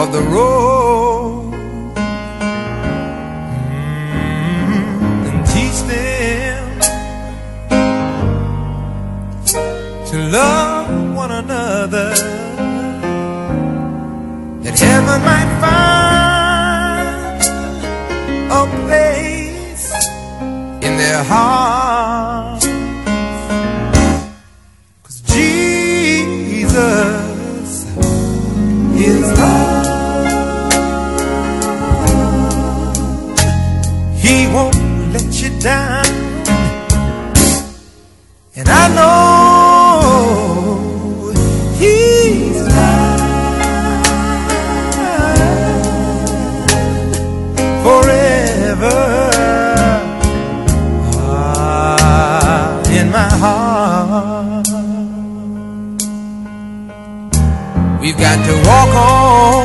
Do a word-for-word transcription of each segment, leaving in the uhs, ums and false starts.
of the road, mm, and teach them to love one another, that heaven might find a place in their hearts. 'Cause Jesus is love. He won't let you down, and I know He's forever ah, in my heart. We've got to walk on,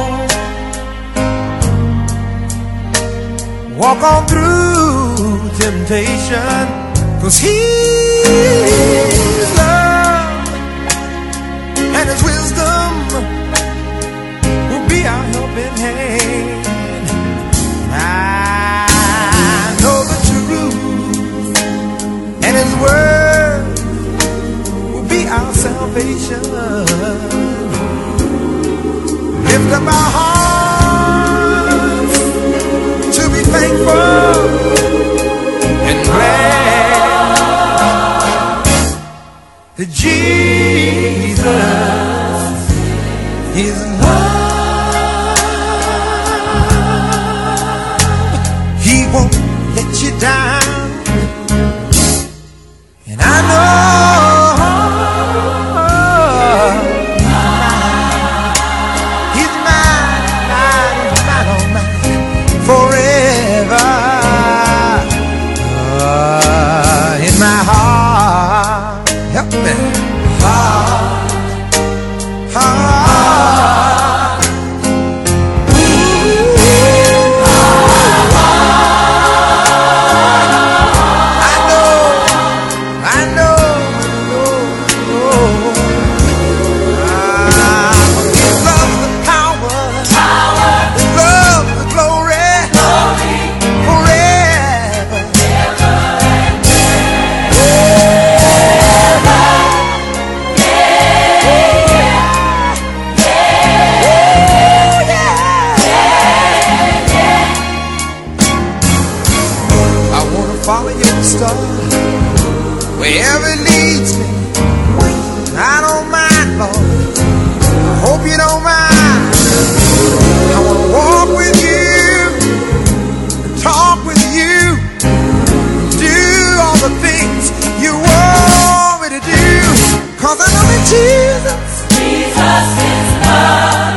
walk on through temptation, 'cause He's love, and His wisdom will be our helping hand. And His word will be our salvation. Lift up our hearts to be thankful and glad that Jesus is love. He won't let you down. And I know He's mine, mine, mine, oh mine, forever uh, in my heart. Help me. Heart, heart. Follow your star wherever it leads me. I don't mind, Lord. I hope you don't mind. I want to walk with you, talk with you, do all the things you want me to do. 'Cause I know that Jesus, Jesus is love.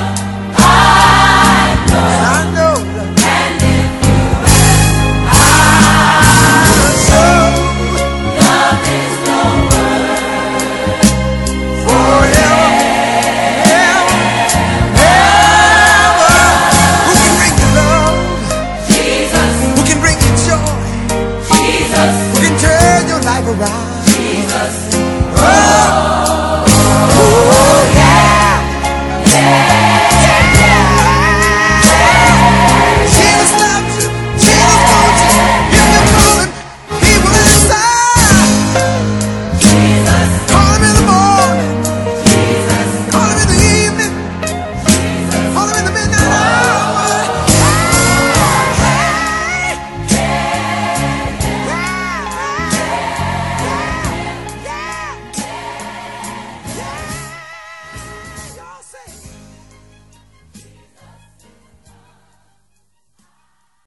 who can turn your life around. Jesus.